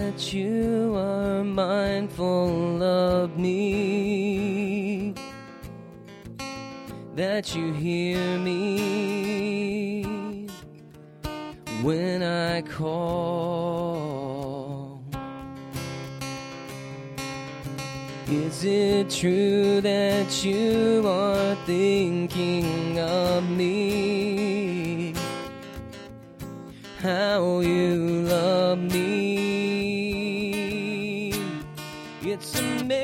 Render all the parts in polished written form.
that you are mindful of me, that you hear me when I call. Is it true that you are thinking of me, how you love me? It's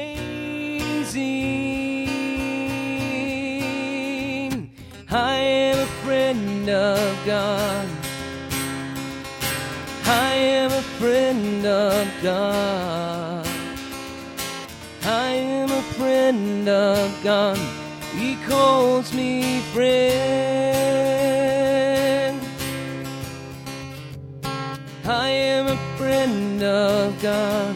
amazing. I am a friend of God. I am a friend of God. I am a friend of God. He calls me friend. I am a friend of God.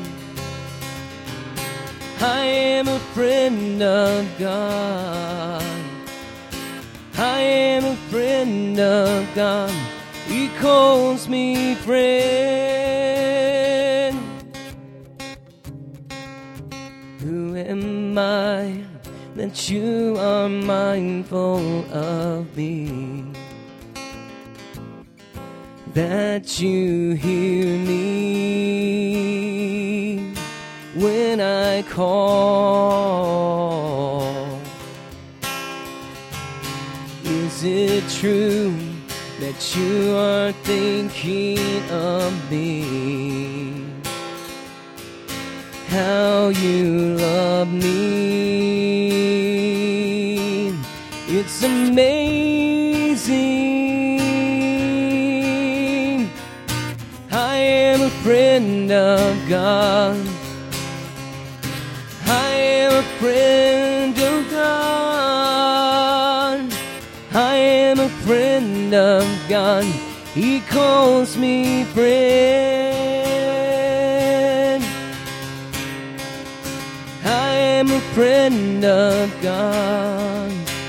I am a friend of God. I am a friend of God. He calls me friend. Who am I that you are mindful of me, that you hear me when I call? Is it true that you are thinking of me, how you love me? It's amazing. I am a friend of God. I am a friend of God. I am a friend of God. He calls me friend. I am a friend of God.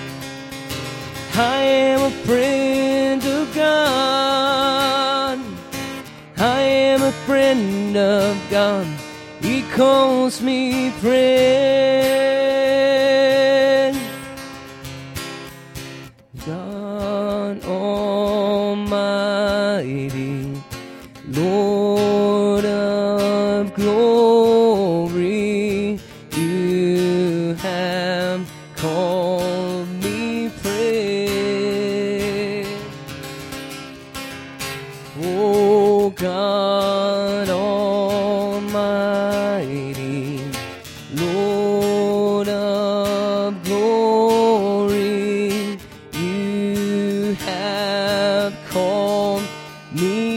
I am a friend of God. I am a friend of God. He calls me friend. God Almighty, Lord of glory, you have called me friend. Oh God Almighty, Lord of glory, you have called me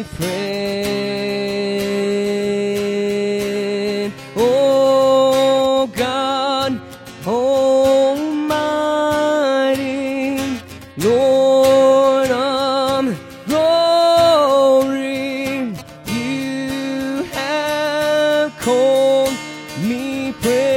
friend. Oh God Almighty, Lord of glory, you have called me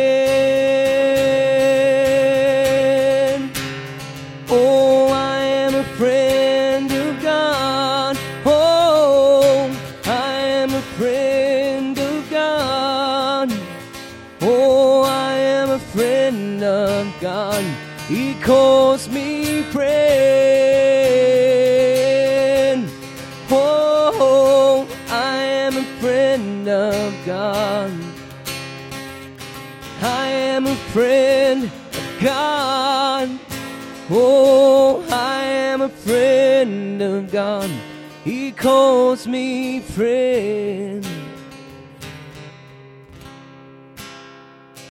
friend. Oh, I am a friend of God. Oh, I am a friend of God. Oh, I am a friend of God. He calls me friend. Oh, I am a friend of God. I am a friend of God. Oh, I am a friend of God. He calls me friend.